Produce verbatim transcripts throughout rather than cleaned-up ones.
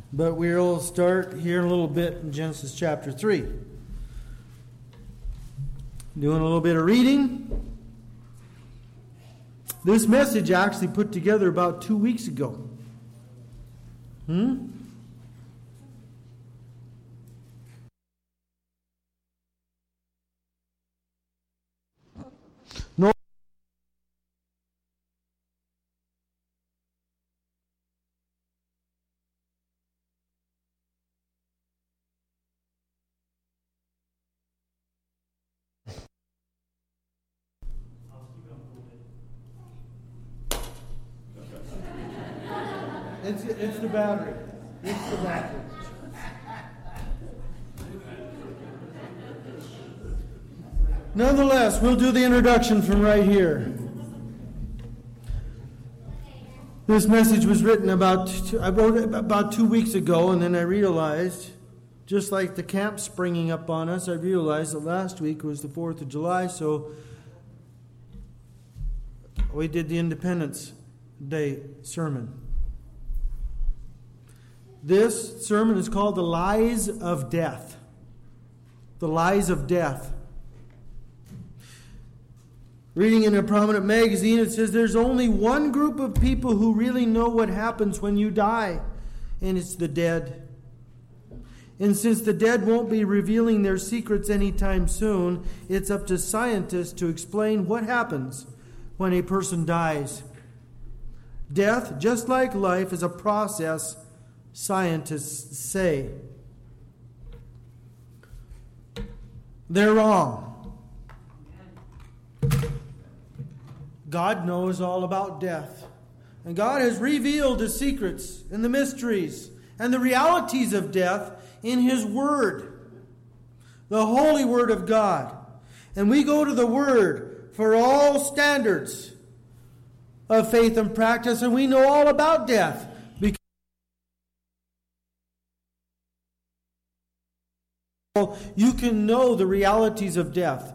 But we'll start here in a little bit in Genesis chapter three. Doing a little bit of reading. This message I actually put together about two weeks ago. Hmm? No. It's, it's the battery. It's the battery. Nonetheless, we'll do the introduction from right here. This message was written about, I wrote it about two weeks ago, and then I realized, just like the camp springing up on us, I realized that last week was the fourth of July, so we did the Independence Day sermon. This sermon is called The Lies of Death. The Lies of Death. Reading in a prominent magazine, it says there's only one group of people who really know what happens when you die, and it's the dead. And since the dead won't be revealing their secrets anytime soon, it's up to scientists to explain what happens when a person dies. Death, just like life, is a process, scientists say. They're wrong. God knows all about death. And God has revealed the secrets and the mysteries and the realities of death in His Word, the Holy Word of God. And we go to the Word for all standards of faith and practice, and we know all about death. You can know the realities of death.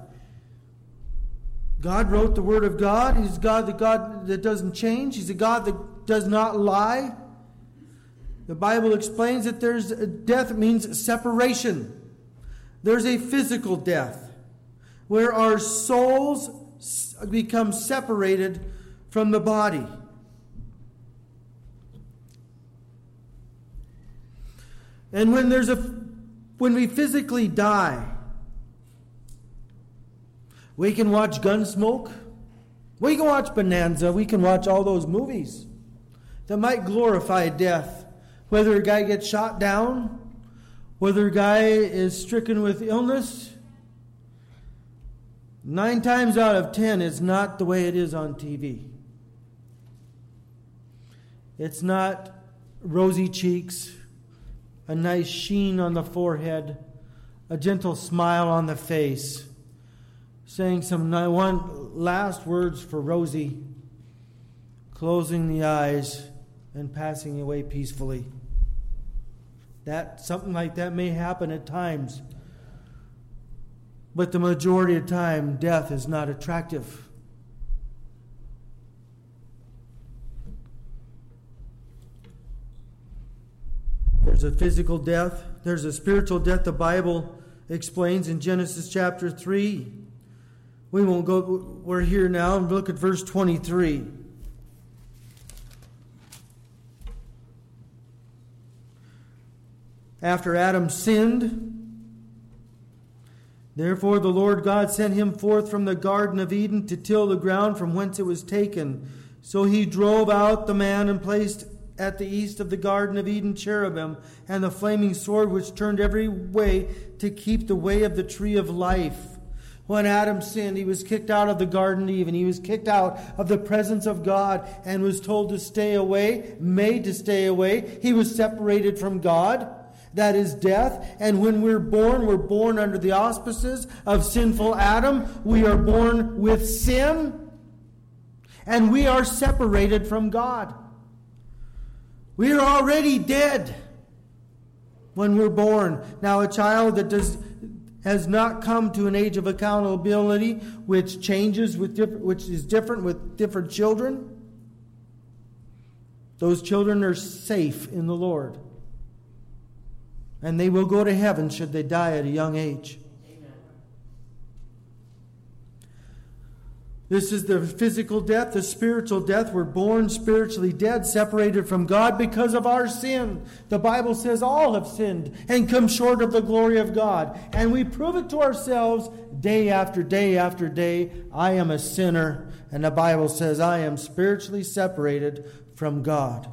God wrote the Word of God. He's God, the God that doesn't change. He's a God that does not lie. The Bible explains that there's death means separation. There's a physical death where our souls become separated from the body. And when there's a when we physically die, we can watch Gunsmoke. We can watch Bonanza. We can watch all those movies that might glorify death. Whether a guy gets shot down, whether a guy is stricken with illness, nine times out of ten, it's not the way it is on T V. It's not rosy cheeks, a nice sheen on the forehead, a gentle smile on the face, saying some one last words for Rosie, closing the eyes and passing away peacefully. That something like that may happen at times, but the majority of the time, death is not attractive. There's a physical death. There's a spiritual death. The Bible explains in Genesis chapter three. We won't go, we're here now, and look at verse twenty-three. After Adam sinned, therefore the Lord God sent him forth from the Garden of Eden to till the ground from whence it was taken. So he drove out the man and placed at the east of the Garden of Eden cherubim and the flaming sword which turned every way to keep the way of the tree of life. When Adam sinned, he was kicked out of the Garden of Eden. He was kicked out of the presence of God and was told to stay away, made to stay away. He was separated from God. That is death. And when we're born, we're born under the auspices of sinful Adam. We are born with sin. And we are separated from God. We are already dead when we're born. Now, a child that does has not come to an age of accountability, which changes with different, which is different with different children. Those children are safe in the Lord. And they will go to heaven should they die at a young age. This is the physical death, the spiritual death. We're born spiritually dead, separated from God because of our sin. The Bible says all have sinned and come short of the glory of God. And we prove it to ourselves day after day after day. I am a sinner. And the Bible says I am spiritually separated from God.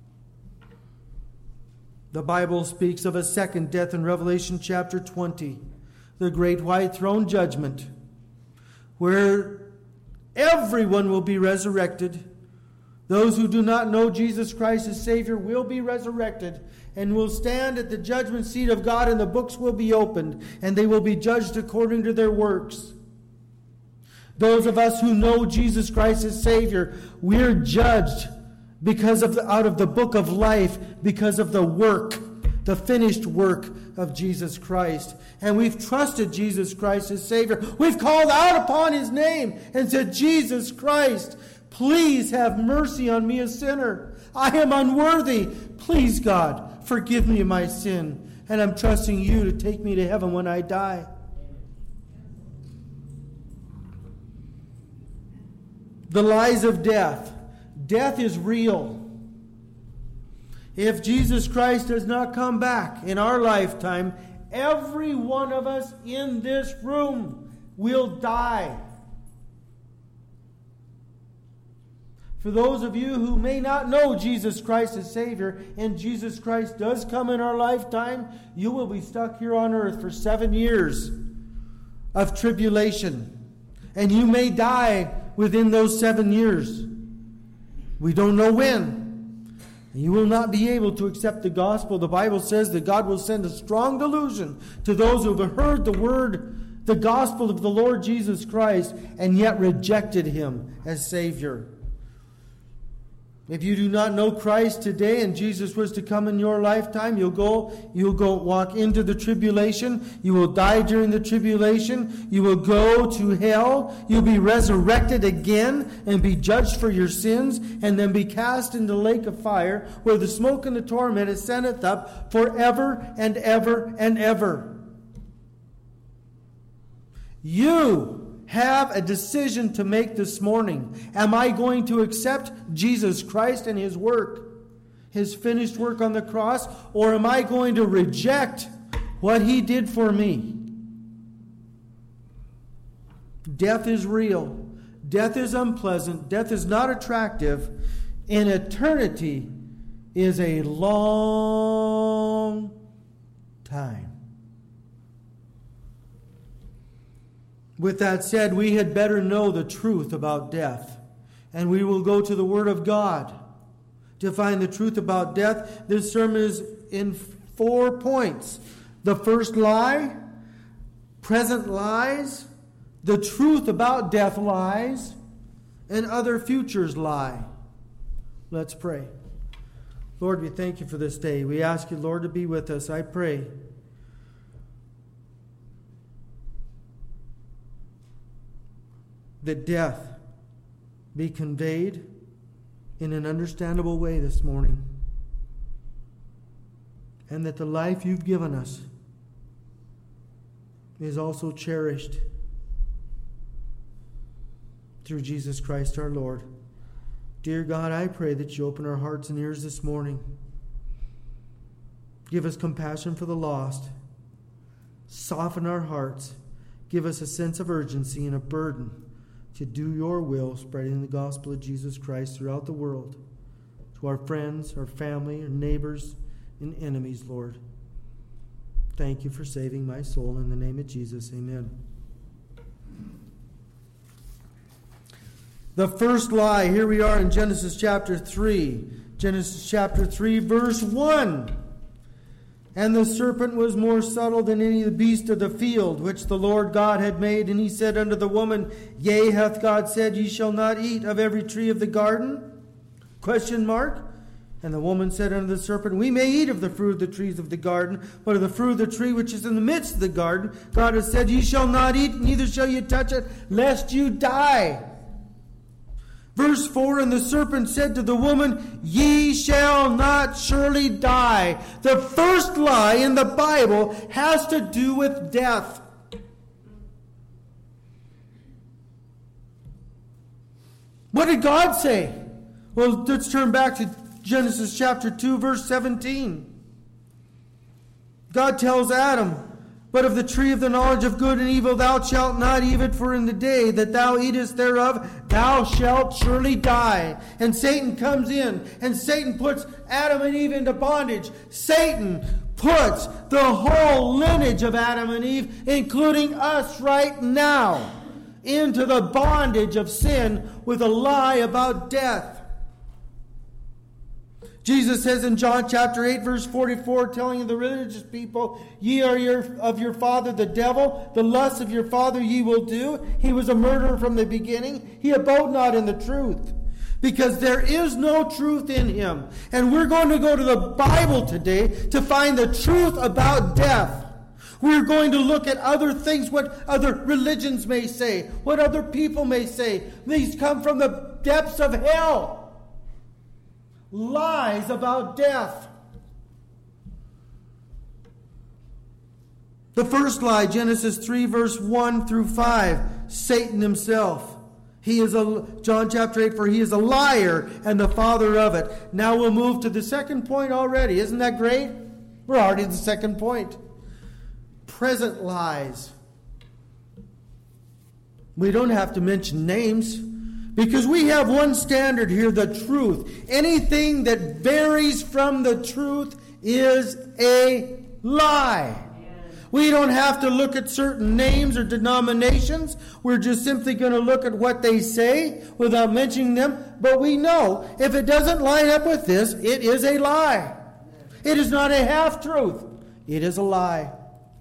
The Bible speaks of a second death in Revelation chapter twenty. The great white throne judgment, where everyone will be resurrected. Those who do not know Jesus Christ as Savior will be resurrected and will stand at the judgment seat of God, and the books will be opened, and they will be judged according to their works. Those of us who know Jesus Christ as Savior, we're judged because of the, out of the book of life, because of the work, the finished work of Jesus Christ. And we've trusted Jesus Christ as Savior. We've called out upon His name and said, Jesus Christ, please have mercy on me, a sinner. I am unworthy. Please, God, forgive me my sin. And I'm trusting You to take me to heaven when I die. The lies of death. Death is real. If Jesus Christ does not come back in our lifetime, every one of us in this room will die. For those of you who may not know Jesus Christ as Savior, and Jesus Christ does come in our lifetime, you will be stuck here on earth for seven years of tribulation. And you may die within those seven years. We don't know when. You will not be able to accept the gospel. The Bible says that God will send a strong delusion to those who have heard the word, the gospel of the Lord Jesus Christ, and yet rejected Him as Savior. If you do not know Christ today and Jesus was to come in your lifetime, you'll go, you'll go walk into the tribulation. You will die during the tribulation. You will go to hell. You'll be resurrected again and be judged for your sins, and then be cast into the lake of fire, where the smoke and the torment ascendeth up forever and ever and ever. You have a decision to make this morning. Am I going to accept Jesus Christ and His work, His finished work on the cross, or am I going to reject what He did for me? Death is real. Death is unpleasant. Death is not attractive. And eternity is a long time. With that said, we had better know the truth about death. And we will go to the Word of God to find the truth about death. This sermon is in four points. The first lie, present lies, the truth about death lies, and other futures lie. Let's pray. Lord, we thank You for this day. We ask You, Lord, to be with us. I pray that death be conveyed in an understandable way this morning, and that the life You've given us is also cherished through Jesus Christ our Lord. Dear God, I pray that You open our hearts and ears this morning. Give us compassion for the lost. Soften our hearts. Give us a sense of urgency and a burden to do Your will, spreading the gospel of Jesus Christ throughout the world, to our friends, our family, our neighbors, and enemies, Lord. Thank You for saving my soul. In the name of Jesus, amen. The first lie, here we are in Genesis chapter three. Genesis chapter three, verse one. And the serpent was more subtle than any of the beasts of the field, which the Lord God had made. And he said unto the woman, Yea, hath God said, Ye shall not eat of every tree of the garden? Question mark. And the woman said unto the serpent, We may eat of the fruit of the trees of the garden, but of the fruit of the tree which is in the midst of the garden, God has said, Ye shall not eat, neither shall ye touch it, lest you die. Verse four, and the serpent said to the woman, ye shall not surely die. The first lie in the Bible has to do with death. What did God say? Well, let's turn back to Genesis chapter two, verse seventeen. God tells Adam, but of the tree of the knowledge of good and evil thou shalt not eat it, for in the day that thou eatest thereof thou shalt surely die. And Satan comes in, and Satan puts Adam and Eve into bondage. Satan puts the whole lineage of Adam and Eve, including us right now, into the bondage of sin with a lie about death. Jesus says in John chapter eight, verse forty-four, telling the religious people, ye are your, of your father the devil, the lusts of your father ye will do. He was a murderer from the beginning. He abode not in the truth, because there is no truth in him. And we're going to go to the Bible today to find the truth about death. We're going to look at other things, what other religions may say, what other people may say. These come from the depths of hell. Lies about death. The first lie, Genesis three, verse one through five, Satan himself. He is a, John chapter eight, for he is a liar and the father of it. Now we'll move to the second point already. Isn't that great? We're already at the second point. Present lies. We don't have to mention names, because we have one standard here, the truth. Anything that varies from the truth is a lie. We don't have to look at certain names or denominations. We're just simply going to look at what they say without mentioning them. But we know if it doesn't line up with this, it is a lie. It is not a half-truth. It is a lie.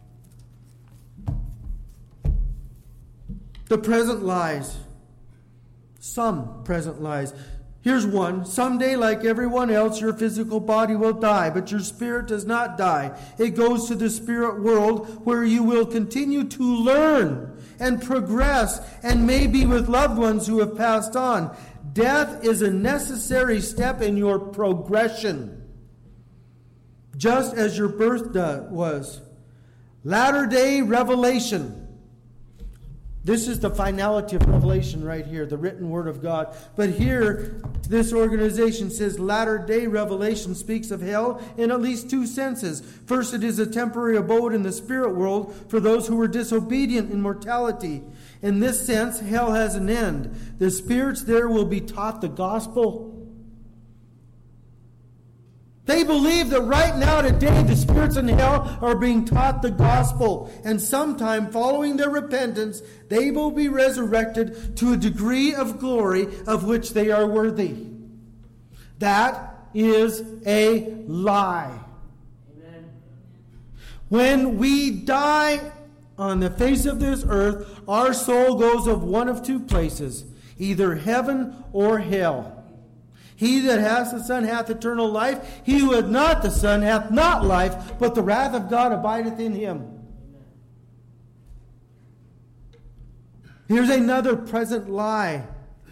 The present lies. Some present lies. Here's one. Someday, like everyone else, your physical body will die, but your spirit does not die. It goes to the spirit world, where you will continue to learn and progress, and maybe with loved ones who have passed on. Death is a necessary step in your progression, just as your birth was. Latter-day revelation. This is the finality of Revelation right here, the written word of God. But here, this organization says latter-day revelation speaks of hell in at least two senses. First, it is a temporary abode in the spirit world for those who were disobedient in mortality. In this sense, hell has an end. The spirits there will be taught the gospel. They believe that right now, today, the spirits in hell are being taught the gospel. And sometime following their repentance, they will be resurrected to a degree of glory of which they are worthy. That is a lie. Amen. When we die on the face of this earth, our soul goes of one of two places, either heaven or hell. He that hath the Son hath eternal life. He who hath not the Son hath not life, but the wrath of God abideth in him. Here's another present lie.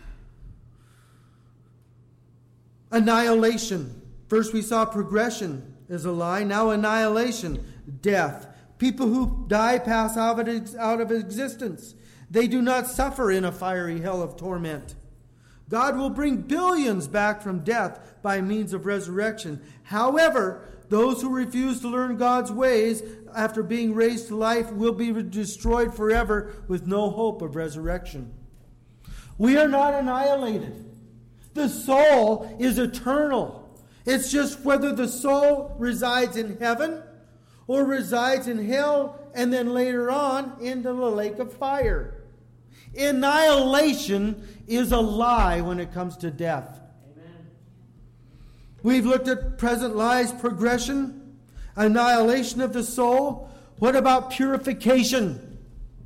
Annihilation. First we saw progression is a lie. Now annihilation, death. People who die pass out of existence. They do not suffer in a fiery hell of torment. God will bring billions back from death by means of resurrection. However, those who refuse to learn God's ways after being raised to life will be destroyed forever with no hope of resurrection. We are not annihilated. The soul is eternal. It's just whether the soul resides in heaven or resides in hell and then later on into the lake of fire. Annihilation is a lie when it comes to death. Amen. We've looked at present lies, progression, annihilation of the soul. What about purification?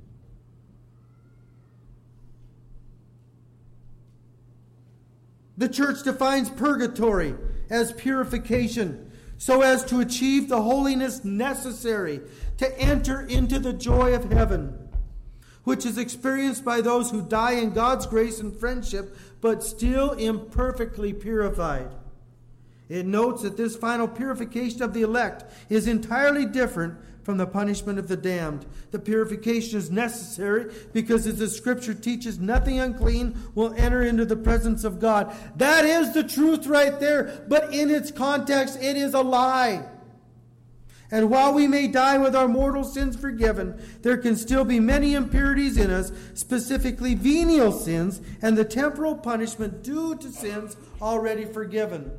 The church defines purgatory as purification, so as to achieve the holiness necessary to enter into the joy of heaven. which is experienced by those who die in God's grace and friendship, but still imperfectly purified. It notes that this final purification of the elect is entirely different from the punishment of the damned. The purification is necessary because, as the Scripture teaches, nothing unclean will enter into the presence of God. That is the truth right there, but in its context, it is a lie. And while we may die with our mortal sins forgiven, there can still be many impurities in us, specifically venial sins, and the temporal punishment due to sins already forgiven.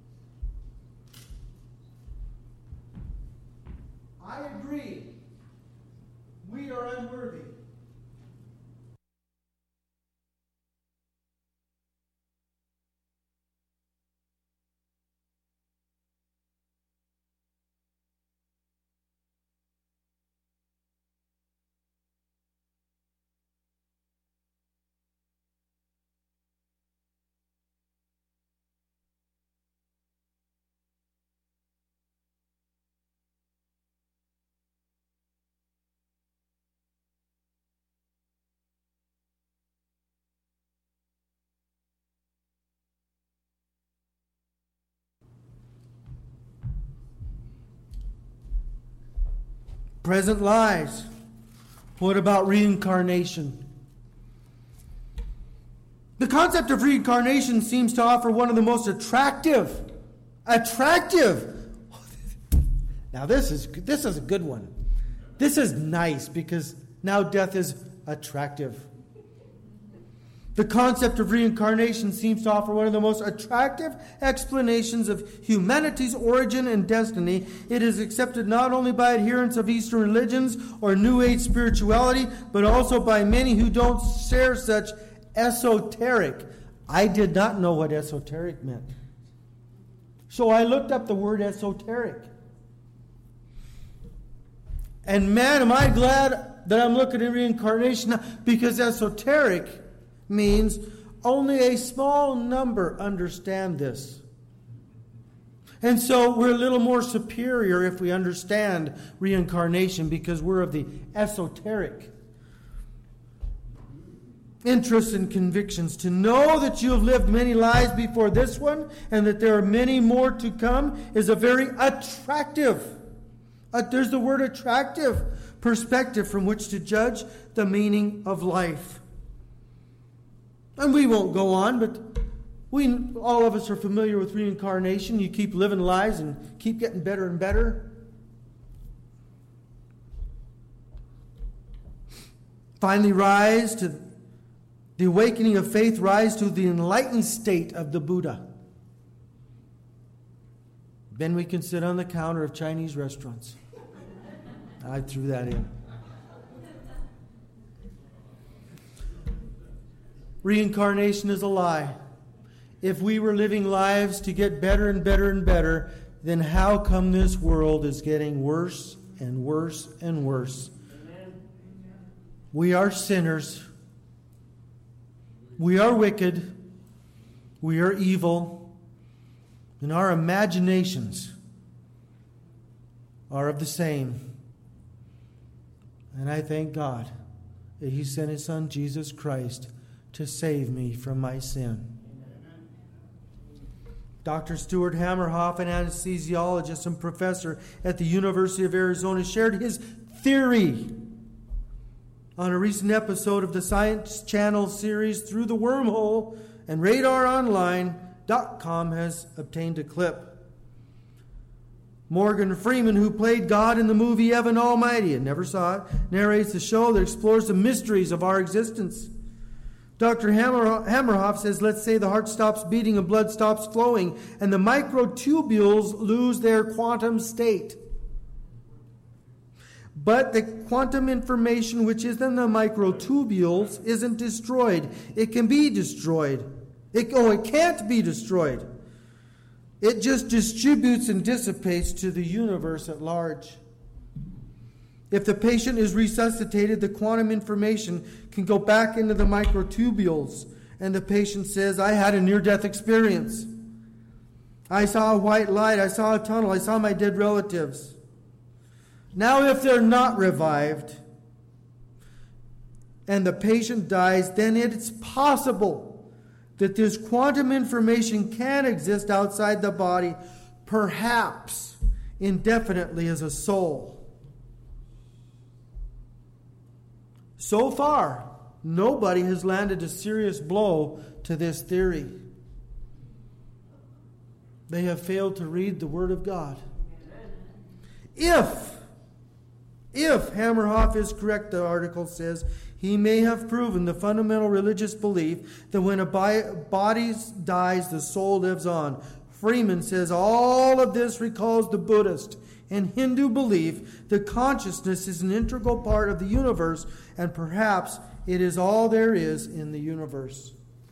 I agree. We are unworthy. Present lies. What about reincarnation? The concept of reincarnation seems to offer one of the most attractive, attractive. Now this is this is a good one. This is nice because now death is attractive. The concept of reincarnation seems to offer one of the most attractive explanations of humanity's origin and destiny. It is accepted not only by adherents of Eastern religions or New Age spirituality, but also by many who don't share such esoteric. I did not know what esoteric meant. So I looked up the word esoteric. And man, am I glad that I'm looking at reincarnation now, because esoteric means only a small number understand this. And so we're a little more superior if we understand reincarnation because we're of the esoteric interests and convictions. To know that you have lived many lives before this one and that there are many more to come is a very attractive, uh, there's the word attractive, perspective from which to judge the meaning of life. And we won't go on, but we all of us are familiar with reincarnation. You keep living lives and keep getting better and better. Finally, rise to the awakening of faith, rise to the enlightened state of the Buddha. Then we can sit on the counter of Chinese restaurants. I threw that in. Reincarnation is a lie. If we were living lives to get better and better and better, then how come this world is getting worse and worse and worse? Amen. We are sinners. We are wicked. We are evil. And our imaginations are of the same. And I thank God that He sent His Son, Jesus Christ, to save me from my sin. Doctor Stuart Hammerhoff, an anesthesiologist and professor at the University of Arizona, shared his theory on a recent episode of the Science Channel series Through the Wormhole, and radar online dot com has obtained a clip. Morgan Freeman, who played God in the movie Evan Almighty and never saw it, narrates a show that explores the mysteries of our existence. Doctor Hammer, Hammerhoff says, let's say the heart stops beating and blood stops flowing, and the microtubules lose their quantum state. But the quantum information which is in the microtubules isn't destroyed. It can be destroyed. It, oh, it can't be destroyed. It just distributes and dissipates to the universe at large. If the patient is resuscitated, the quantum information can go back into the microtubules, and the patient says, I had a near-death experience. I saw a white light. I saw a tunnel. I saw my dead relatives. Now, if they're not revived, and the patient dies, then it's possible that this quantum information can exist outside the body, perhaps indefinitely as a soul. So far, nobody has landed a serious blow to this theory. They have failed to read the Word of God. If, if Hammerhoff is correct, the article says, he may have proven the fundamental religious belief that when a body dies, the soul lives on. Freeman says all of this recalls the Buddhist and Hindu belief that consciousness is an integral part of the universe, and perhaps it is all there is in the universe.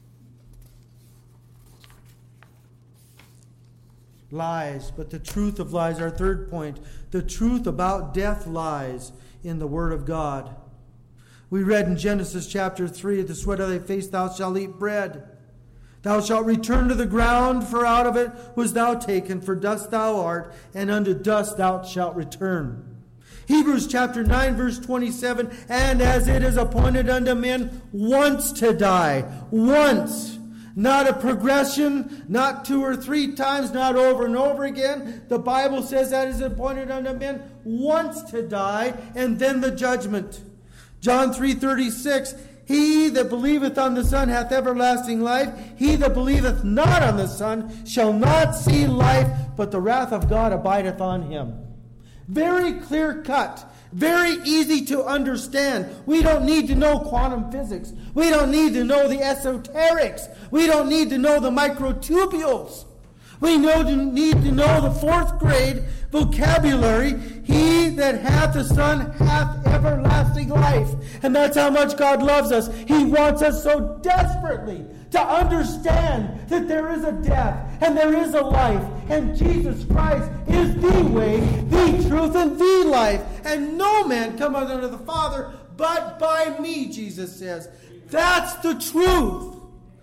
Lies, but the truth of lies, our third point. The truth about death lies in the Word of God. We read in Genesis chapter three, at the sweat of thy face thou shalt eat bread. Thou shalt return to the ground, for out of it was thou taken, for dust thou art, and unto dust thou shalt return. Hebrews chapter nine, verse twenty-seven, and as it is appointed unto men once to die, once. Not a progression, not two or three times, not over and over again. The Bible says that is appointed unto men once to die, and then the judgment. John three thirty-six, he that believeth on the Son hath everlasting life. He that believeth not on the Son shall not see life, but the wrath of God abideth on him. Very clear cut. Very easy to understand. We don't need to know quantum physics. We don't need to know the esoterics. We don't need to know the microtubules. We know to need to know the fourth grade vocabulary. He that hath the Son hath everlasting life. And that's how much God loves us. He wants us so desperately to understand that there is a death and there is a life. And Jesus Christ is the way, the truth, and the life. And no man cometh unto the Father but by me, Jesus says. That's the truth.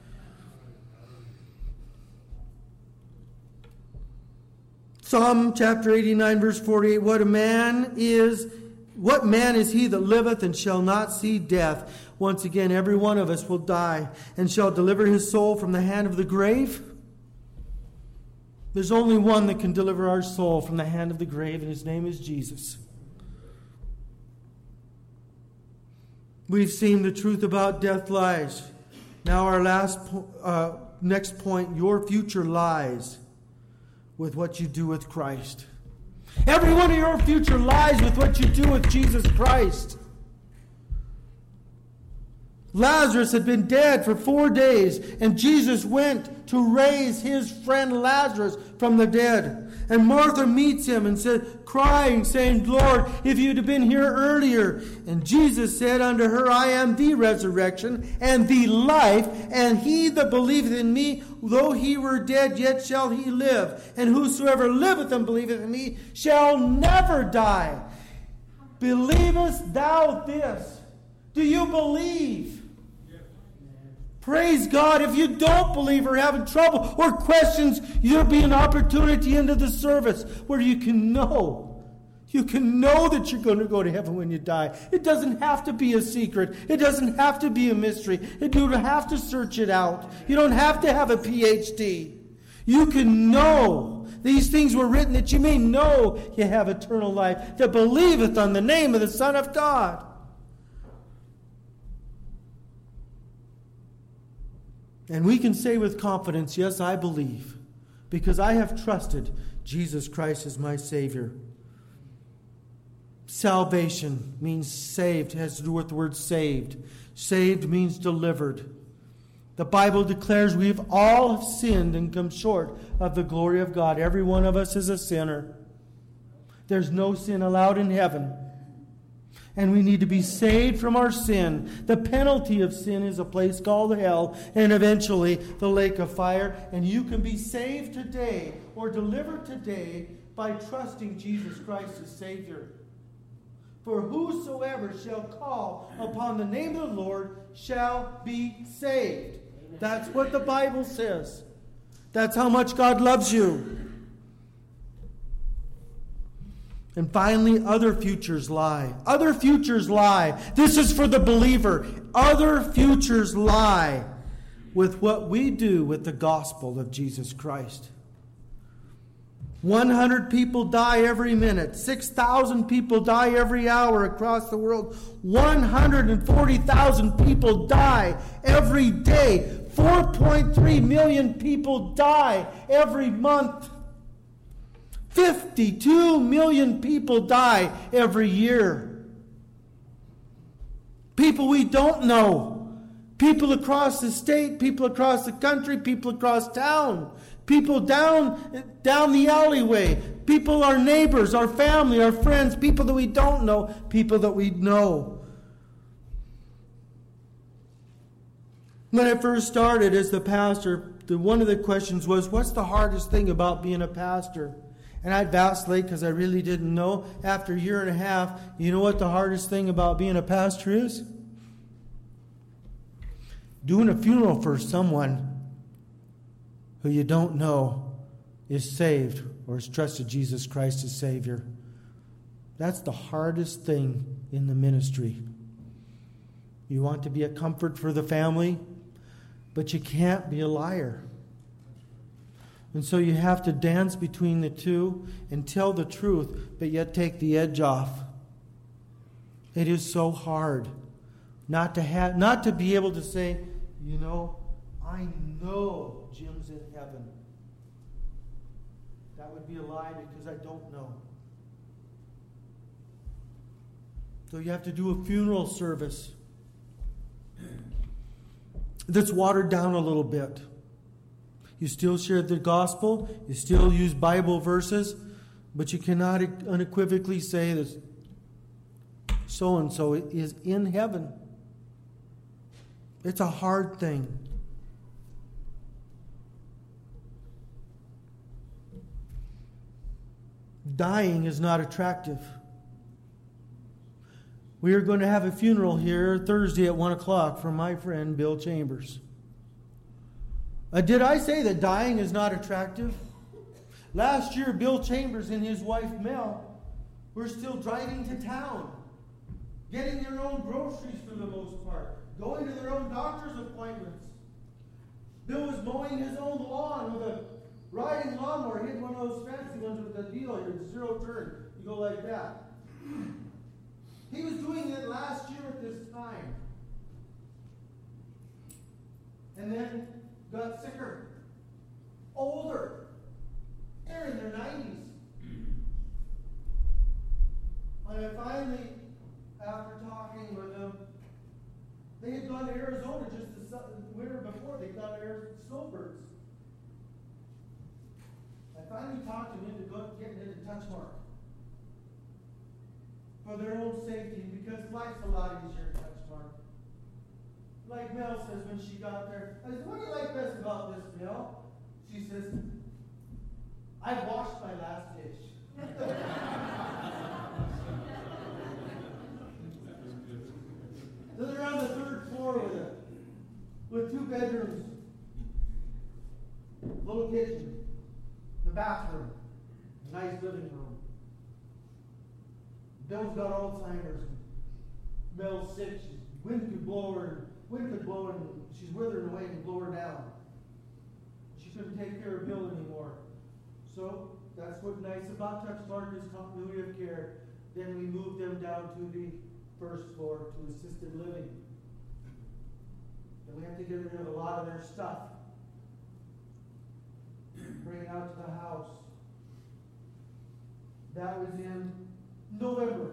Psalm chapter eighty-nine, verse forty-eight, What a man is, what man is he that liveth and shall not see death? Once again, every one of us will die and shall deliver his soul from the hand of the grave. There's only one that can deliver our soul from the hand of the grave, and his name is Jesus. We've seen the truth about death lies. Now our last, uh, next point, your future lies with what you do with Christ. Every one of your future lies with what you do with Jesus Christ. Lazarus had been dead for four days, and Jesus went to raise his friend Lazarus from the dead. And Martha meets him and said, crying, saying, Lord, if you'd have been here earlier. And Jesus said unto her, I am the resurrection and the life, and he that believeth in me, though he were dead, yet shall he live. And whosoever liveth and believeth in me shall never die. Believest thou this? Do you believe? Praise God. If you don't believe or having trouble or questions, there'll be an opportunity into the service where you can know. You can know that you're going to go to heaven when you die. It doesn't have to be a secret. It doesn't have to be a mystery. You don't have to search it out. You don't have to have a P H D. You can know. These things were written that you may know you have eternal life, that believeth on the name of the Son of God. And we can say with confidence, yes, I believe, because I have trusted Jesus Christ as my Savior. Salvation means saved. It has to do with the word saved. Saved means delivered. The Bible declares we've all sinned and come short of the glory of God. Every one of us is a sinner. There's no sin allowed in heaven. And we need to be saved from our sin. The penalty of sin is a place called hell, and eventually the lake of fire. And you can be saved today or delivered today by trusting Jesus Christ as Savior. For whosoever shall call upon the name of the Lord shall be saved. That's what the Bible says. That's how much God loves you. And finally, other futures lie. Other futures lie. This is for the believer. Other futures lie with what we do with the gospel of Jesus Christ. one hundred people die every minute. six thousand people die every hour across the world. one hundred forty thousand people die every day. four point three million people die every month. fifty-two million people die every year. People we don't know. People across the state, people across the country, people across town. People down, down the alleyway. People, our neighbors, our family, our friends. People that we don't know. People that we know. When I first started as the pastor, the, one of the questions was, what's the hardest thing about being a pastor? And I'd vacillate because I really didn't know. After a year and a half, you know what the hardest thing about being a pastor is? Doing a funeral for someone who you don't know is saved or has trusted Jesus Christ as Savior. That's the hardest thing in the ministry. You want to be a comfort for the family, but you can't be a liar. And so you have to dance between the two and tell the truth, but yet take the edge off. It is so hard not to have, not to be able to say, you know, I know Jim's in heaven. That would be a lie because I don't know. So you have to do a funeral service that's watered down a little bit. You still share the gospel, you still use Bible verses, but you cannot unequivocally say that so-and-so is in heaven. It's a hard thing. Dying is not attractive. We are going to have a funeral here Thursday at one o'clock for my friend Bill Chambers. Uh, did I say that dying is not attractive? Last year, Bill Chambers and his wife Mel were still driving to town, getting their own groceries for the most part, going to their own doctor's appointments. Bill was mowing his own lawn with a riding lawnmower. He had one of those fancy ones with the deal here, the zero turn. You go like that. He was doing it last year at this time. And then got sicker, older. They're in their nineties. And I finally, after talking with them, they had gone to Arizona just the winter before. They'd gone to Arizona snowbirds. I finally talked them into go, getting into Touchmark for their own safety, because life's a lot easier in Touchmark. Like Mel says when she got there, I said, what do you like best about this, Mel? She says, I washed my last dish. So they're on the third floor with it, with two bedrooms, little kitchen, the bathroom, nice living room. Bill's got Alzheimer's. Mel's sick. She's, wind could blow her. Wind could blow her, and she's withering away and blow her down. She couldn't take care of Bill anymore. So that's what's nice about Touchmark is continuity of care. Then we moved them down to the first floor to assisted living. And we have to get rid of a lot of their stuff. Bring it out to the house. That was in November.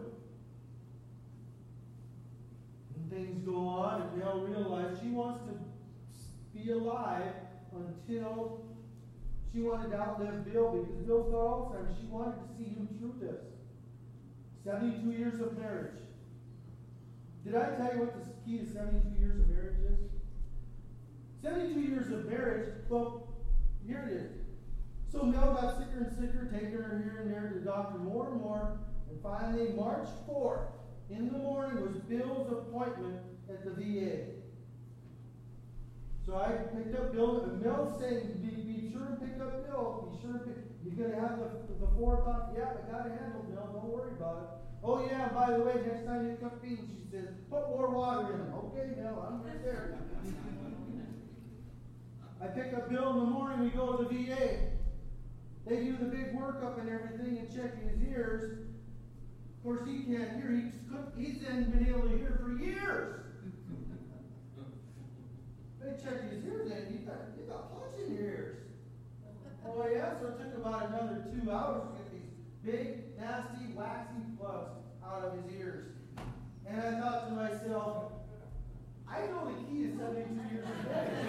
And things go on, and Mel realized she wants to be alive until she wanted to outlive Bill, because Bill's got Alzheimer's. She wanted to see him through this. seventy-two years of marriage. Did I tell you what the key to seventy-two years of marriage is? seventy-two years of marriage, well, here it is. So Mel got sicker and sicker, taking her here and there to the doctor more and more. And finally, March fourth, in the morning, was Bill's appointment at the V A. So I picked up Bill, and Mel saying, be, be sure to pick up Bill. Be sure to pick. You gonna have the, the four o'clock? Yeah, I got it handled, Bill. Don't worry about it. Oh yeah, and by the way, next time you come feeding, she says, put more water in them. Okay, Bill, I'm right there. I pick up Bill in the morning, we go to the V A. They do the big workup and everything and checking his ears. Of course, he can't hear. He's, he's then been able to hear for years. They check his ears and you got, you got plugs in your ears. Oh yeah, so it took about another two hours to get these big, nasty, waxy plugs out of his ears. And I thought to myself, I know the key is seventy-two years of age.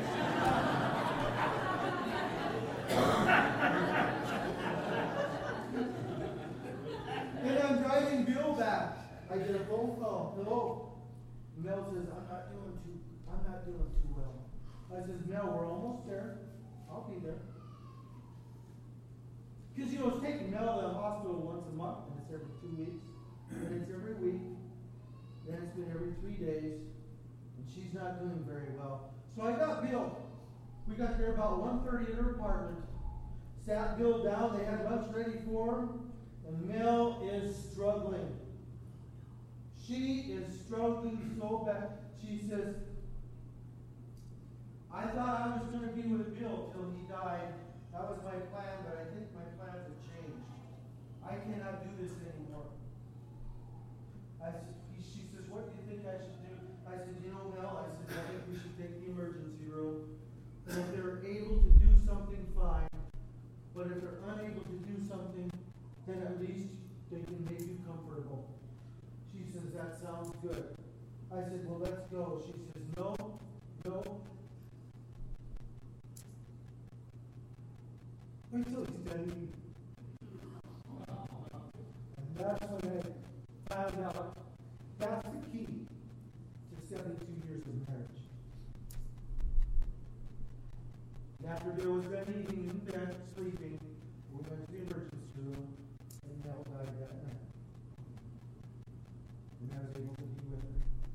And I'm driving Bill back. I get a phone call. Hello. Mel says, I'm not doing too, I'm not doing too well. I says, Mel, we're almost there. I'll be there. Because, you know, it's taking Mel to the hospital once a month, and it's every two weeks, and it's every week, then it's been every three days, and she's not doing very well. So I got Bill. We got there about one thirty in her apartment, sat Bill down, they had lunch ready for him, and Mel is struggling. She is struggling so bad. She says, I thought I was going to be with Bill till he died. That was my plan, but I think my plans have changed. I cannot do this anymore. I said, she says, what do you think I should do? I said, you know, Mel, I said, I think we should take the emergency room. And if they're able to do something, fine. But if they're unable to do something, then at least they can make you comfortable. She says, that sounds good. I said, well, let's go. She says, no, no. Until he's done. And that's when I found out that's the key to seventy-two years of marriage. And after Bill was done eating in bed, sleeping, we went to the emergency room, and Mel died that night. And I was able to be with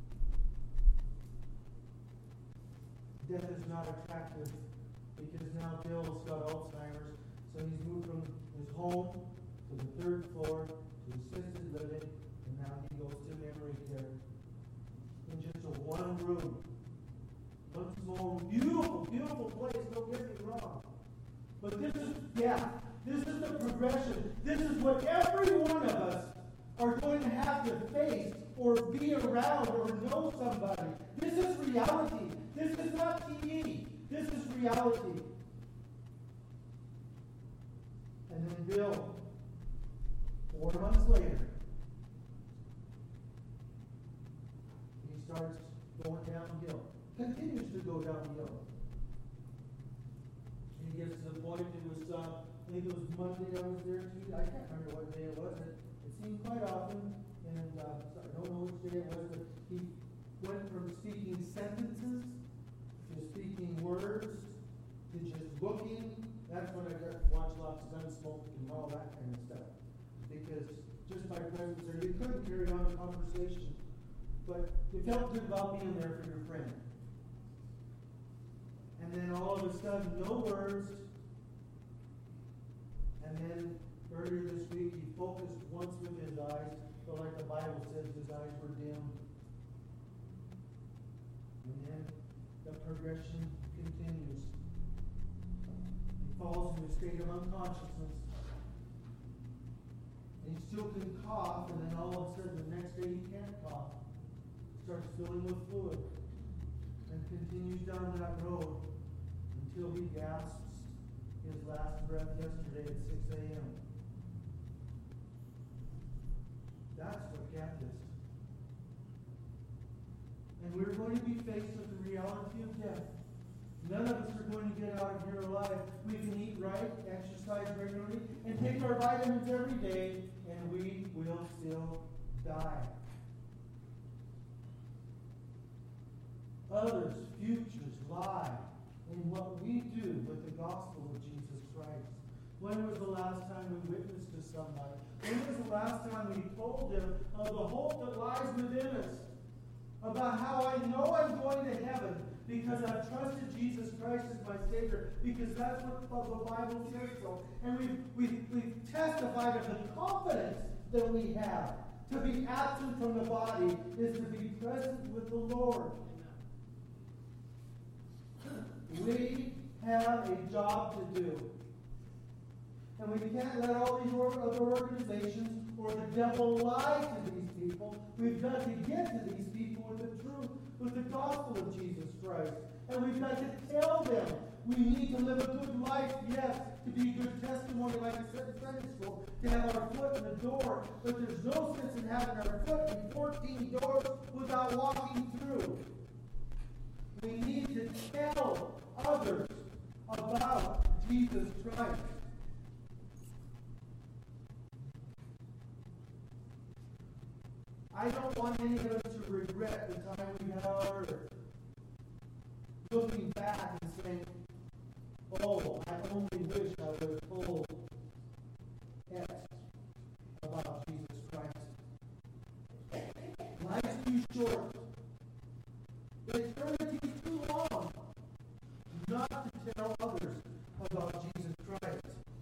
her. Death is not attractive because now Bill's got Alzheimer's, so he's moved from his home to the third floor to assisted living, and now he goes to memory care in just a one room. One small, beautiful, beautiful place, don't get me wrong. But this is death. This is the progression. This is what every one of us are going to have to face or be around or know somebody. This is reality. This is not T V. This is reality. And then Bill, four months later, he starts going downhill. Continues to go downhill. And he gets to the point, it was, uh, I think it was Monday I was there, Tuesday, I can't remember what day it was. It, it seemed quite often, and uh, I don't know which day it was, but he went from speaking sentences to speaking words to just looking. That's when I got to watch lots of Gunsmoke and all that kind of stuff. Because just by presence there, you couldn't carry on a conversation. But it felt good about being there for your friend. And then all of a sudden, no words. And then earlier this week, he focused once with his eyes, but like the Bible says, his eyes were dim. And then the progression continues. He falls into a state of unconsciousness. And he still can cough, and then all of a sudden, the next day he can't cough. Starts filling with fluid. And continues down that road until he gasps his last breath yesterday at six a.m. That's what death is. And we're going to be faced with the reality of death. None of us are going to get out of here alive. We can eat right, exercise regularly, and take our vitamins every day, and we will still die. Others' futures lie in what we do with the gospel of Jesus Christ. When was the last time we witnessed to somebody? When was the last time we told them of the hope that lies within us? About how I know I'm going to heaven because I've trusted Jesus Christ as my Savior, because that's what the Bible says so. And we've, we've, we've testified of the confidence that we have. To be absent from the body is to be present with the Lord. We have a job to do. And we can't let all these other organizations or the devil lie to these people. We've got to get to these people with the truth, with the gospel of Jesus Christ. And we've got to tell them we need to live a good life, yes, to be a good testimony, like I said in Sunday school, to have our foot in the door. But there's no sense in having our foot in fourteen doors without walking through. We need to tell others about Jesus Christ. I don't want any of us to regret the time we had on earth. Looking back and saying, oh, I only wish I would have told X about Jesus Christ. Life's too short. Eternity's too long not to tell others about Jesus Christ.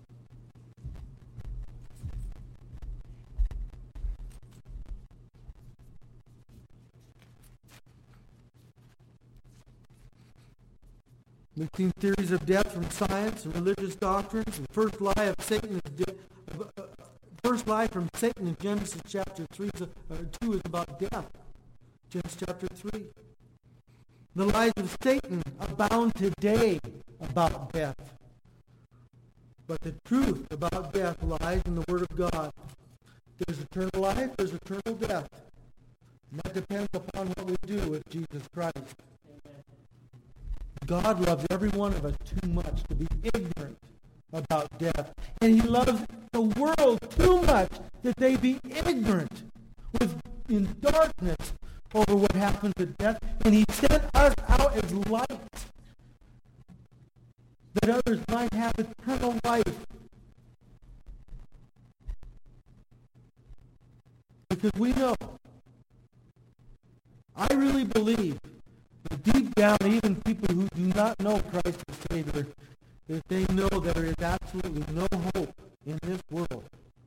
We've seen theories of death from science and religious doctrines. The first lie of Satan is de- uh, first lie from Satan in Genesis chapter three, uh, two is about death. Genesis chapter three. The lies of Satan abound today about death. But the truth about death lies in the Word of God. There's eternal life, there's eternal death. And that depends upon what we do with Jesus Christ. God loves every one of us too much to be ignorant about death. And He loves the world too much that they be ignorant with in darkness over what happens at death. And He sent us out as light that others might have eternal life. Because we know, I really believe, deep down, even people who do not know Christ as Savior, that they know there is absolutely no hope in this world.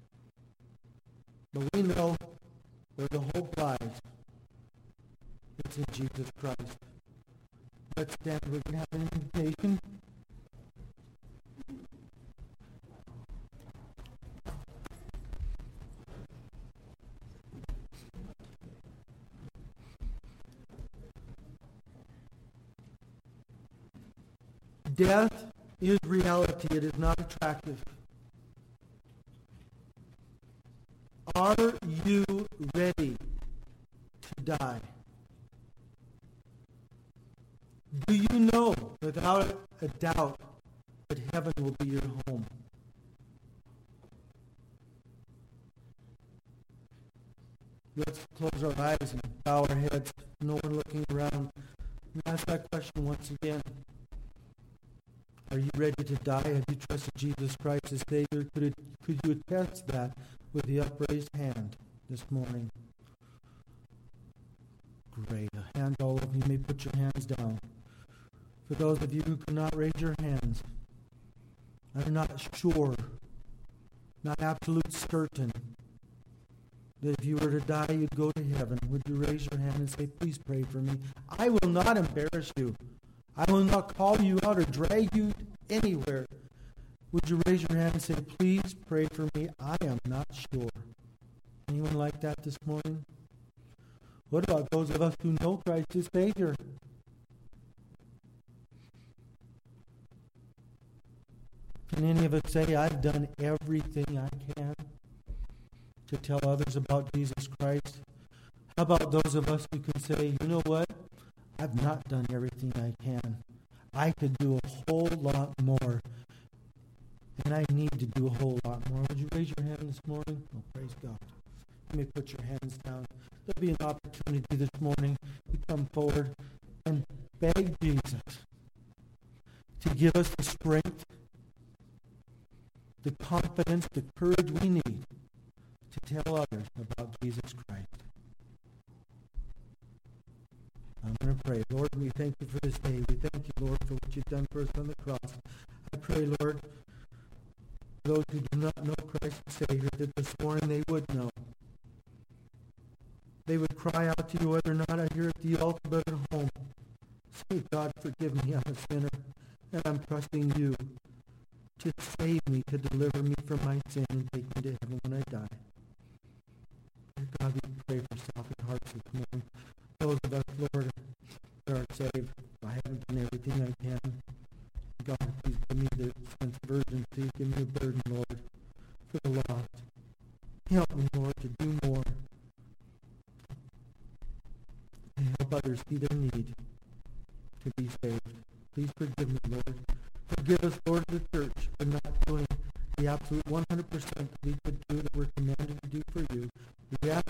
But we know where the hope lies. It's in Jesus Christ. Let's stand. We can have an invitation. Death is reality. It is not attractive. Are you ready to die? Do you know without a doubt that heaven will be your home? Let's close our eyes and bow our heads, no one looking around, and ask that question once again. Are you ready to die? Have you trusted Jesus Christ as Savior? Could, it, could you attest that with the upraised hand this morning? Great. A hand, all of you may put your hands down. For those of you who cannot raise your hands, I'm not sure, not absolute certain, that if you were to die, you'd go to heaven. Would you raise your hand and say, please pray for me? I will not embarrass you. I will not call you out or drag you anywhere. Would you raise your hand and say, please pray for me? I am not sure. Anyone like that this morning? What about those of us who know Christ as Savior? Can any of us say, I've done everything I can to tell others about Jesus Christ? How about those of us who can say, you know what? I've not done everything I can. I could do a whole lot more. And I need to do a whole lot more. Would you raise your hand this morning? Oh, praise God. You may put your hands down. There'll be an opportunity this morning to come forward and beg Jesus to give us the strength, the confidence, the courage we need to tell others about Jesus Christ. I'm going to want to pray. Lord, we thank you for this day. We thank you, Lord, for what you've done for us on the cross. I pray, Lord, for those who do not know Christ as Savior, that this morning they would know. They would cry out to you whether or not I hear at the altar, but at home. Say, God, forgive me, I'm a sinner, and I'm trusting you to save me, to deliver me from my sin and take me to heaven when I die. God, we pray for softened hearts this morning. Those of us, Lord, that are saved, I haven't done everything I can. God, please give me the sense of urgency. Give me a burden, Lord, for the lost. Help me, Lord, to do more. And help others see their need to be saved. Please forgive me, Lord. Forgive us, Lord, of the church, for not doing the absolute one hundred percent that we could do, that we're commanded to do for you. We ask